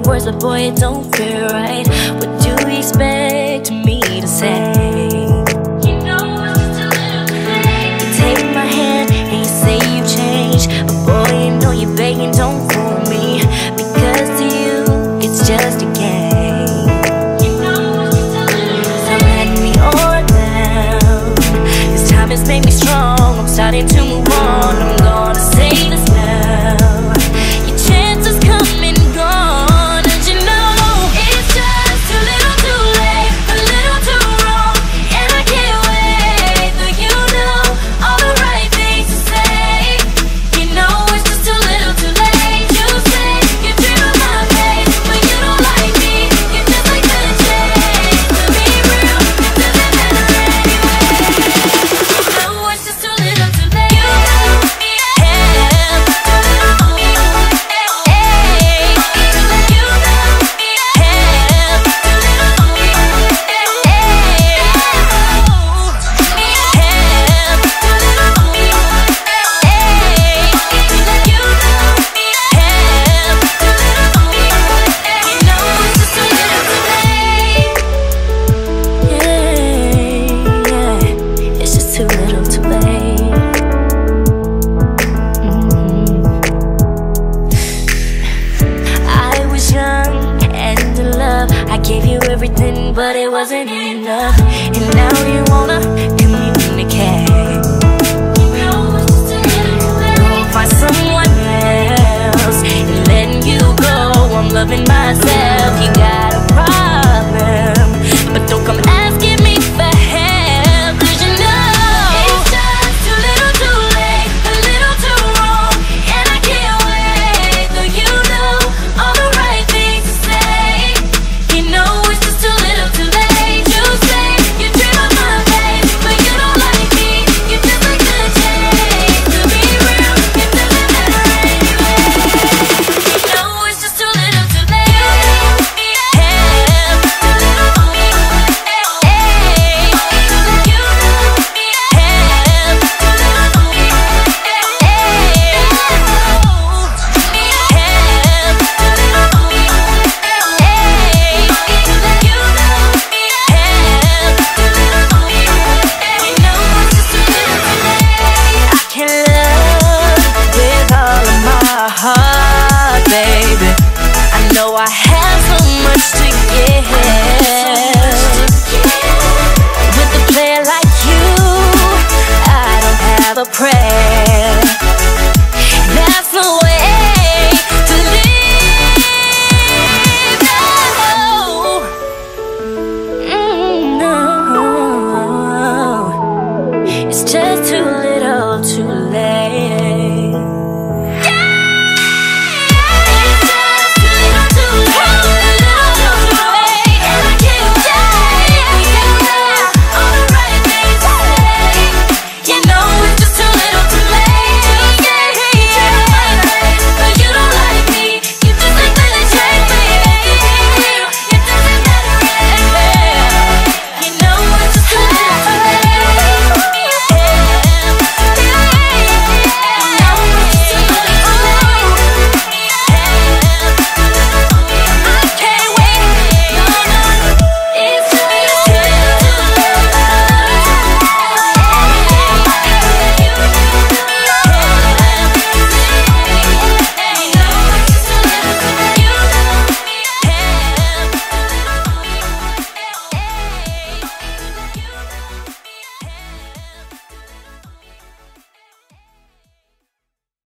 words, but boy, it don't feel right. What do you expect me to say? You know it's just a little too late. You take my hand and you say you changed, but boy, you know you're begging, don't fool me, because to you, it's just a game. You know it's just a little too late. So let me all down, 'cause time has made me strong. I'm starting to move on, I'm gonna say this now. Your chance is coming, gone, and you know it's just too little too late, a little too wrong, and I can't wait for you know all the right things to say. You know it's just too little too late. You say you dream of my face, but you don't like me. You're just like the chase. To be real, it doesn't matter anyway. You know it's just too little too late. You have to have too little for me. Hey, you have to have too little for me. Hey, have too little for me. Hey, you have to have too little for me. You know it's just too little too late. Yeah, it's just too little too late. I was young and in love. I gave you everything, but it wasn't enough. And now you wanna communicate. Go find someone else and letting you go. I'm loving myself. You got